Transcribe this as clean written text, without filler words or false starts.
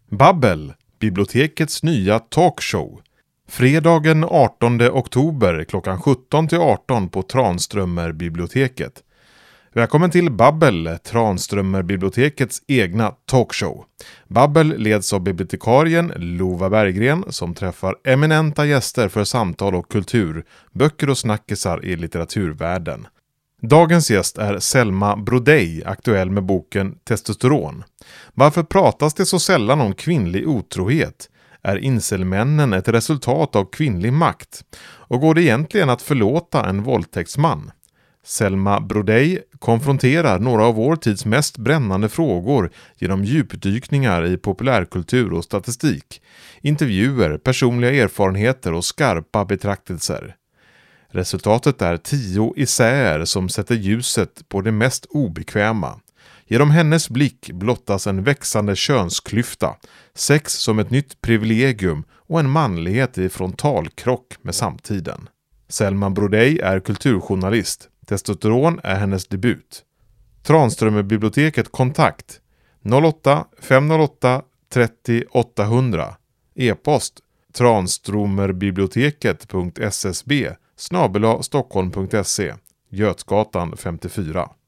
Babbel, bibliotekets nya talkshow. Fredagen 18 oktober klockan 17 till 18 på Tranströmerbiblioteket. Välkommen till Babbel, Tranströmerbibliotekets egna talkshow. Babbel leds av bibliotekarien Lova Berggren som träffar eminenta gäster för samtal och kultur, böcker och snackisar i litteraturvärlden. Dagens gäst är Selma Brodej, aktuell med boken Testosteron. Varför pratas det så sällan om kvinnlig otrohet? Är incelmännen ett resultat av kvinnlig makt? Och går det egentligen att förlåta en våldtäktsman? Selma Brodej konfronterar några av vår tids mest brännande frågor genom djupdykningar i populärkultur och statistik, intervjuer, personliga erfarenheter och skarpa betraktelser. Resultatet är 10 essäer som sätter ljuset på det mest obekväma. Genom hennes blick blottas en växande könsklyfta, sex som ett nytt privilegium och en manlighet i frontalkrock med samtiden. Selma Brodej är kulturjournalist. Testosteron är hennes debut. Tranströmerbiblioteket kontakt 08 508 30 800. E-post transtromerbiblioteket.ssb @stockholm.se Götgatan 54.